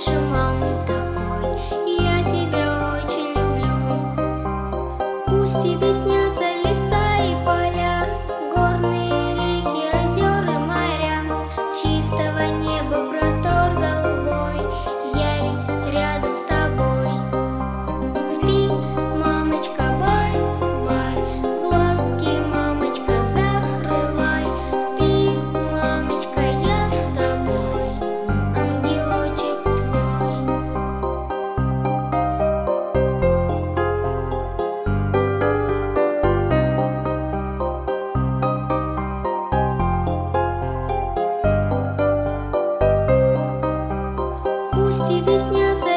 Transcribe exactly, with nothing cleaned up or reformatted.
лучше мамы такой. Я тебя очень люблю. Пусть тебе снятся леса и поля, горные реки, озера, моря, чистого неба простор голубой. Я ведь рядом с тобой. Спи, мамочка, бай-бай, глазки, мамочка, закрывай. Спи, мамочка, я с тобой, ангелочек твой. Пусть тебе снятся